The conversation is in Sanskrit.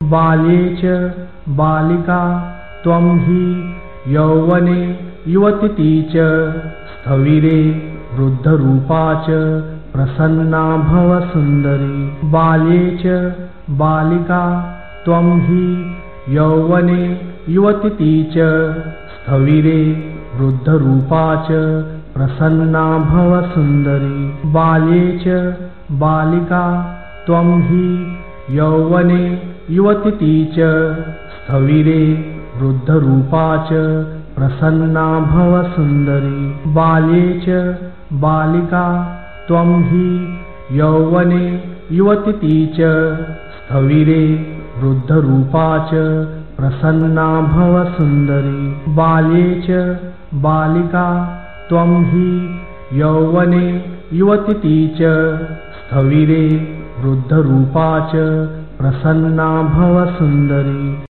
बाल्ये च बालिका त्वं हि यौवने युवती च स्थविरे वृद्धरूपा च प्रसन्ना भव सुन्दरी। बाल्ये च बालिका त्वं हि यौवने युवती च स्थविरे वृद्धरूपा च प्रसन्ना भव सुन्दरी। बाल्ये च बालिका त्वं हि यौवने युवती च स्थविरे वृद्धरूपा च प्रसन्ना भव सुन्दरी। बाल्ये च बालिका त्वं हि यौवने युवती च स्थविरे वृद्धरूपा च प्रसन्ना भव सुन्दरी। बाल्ये च बालिका त्वं हि यौवने युवती च स्थविरे वृद्धरूपा च प्रसन्ना भव सुन्दरी।